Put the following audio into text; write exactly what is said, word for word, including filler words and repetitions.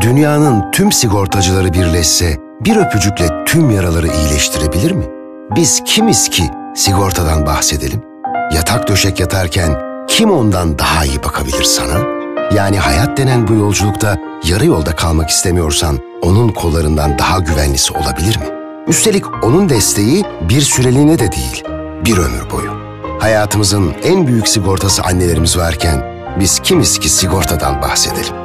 Dünyanın tüm sigortacıları birleşse bir öpücükle tüm yaraları iyileştirebilir mi? Biz kimiz ki sigortadan bahsedelim? Yatak döşek yatarken kim ondan daha iyi bakabilir sana? Yani hayat denen bu yolculukta yarı yolda kalmak istemiyorsan onun kollarından daha güvenlisi olabilir mi? Üstelik onun desteği bir süreliğine de değil, bir ömür boyu. Hayatımızın en büyük sigortası annelerimiz varken biz kimiz ki sigortadan bahsedelim?